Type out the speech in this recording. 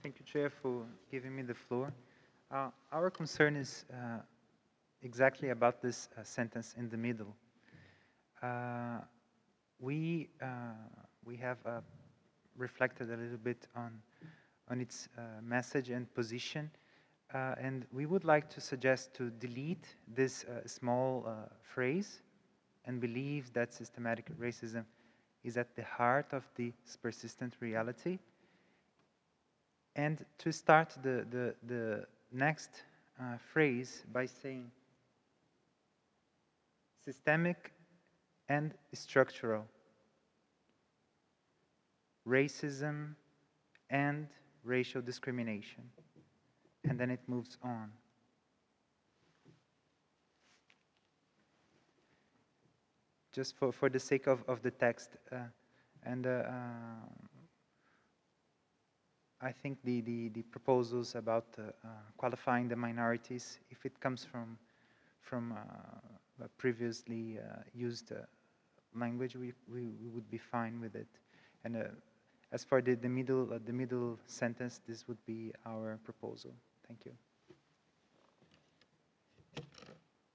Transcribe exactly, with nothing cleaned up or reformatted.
thank you, Chair, for giving me the floor. Uh, our concern is uh, exactly about this uh, sentence in the middle. Uh, we uh, we have uh, reflected a little bit on on its uh, message and position, uh, and we would like to suggest to delete this uh, small uh, phrase and believe that systematic racism is at the heart of this persistent reality, and to start the, the, the next uh, phrase by saying systemic and structural racism and racial discrimination. And then it moves on. Just for, for the sake of, of the text. Uh, and uh, uh, I think the, the, the proposals about uh, uh, qualifying the minorities, if it comes from, from uh, previously uh, used uh, language, we, we, we would be fine with it. And uh, as for the, the, middle, uh, the middle sentence, this would be our proposal. Thank you.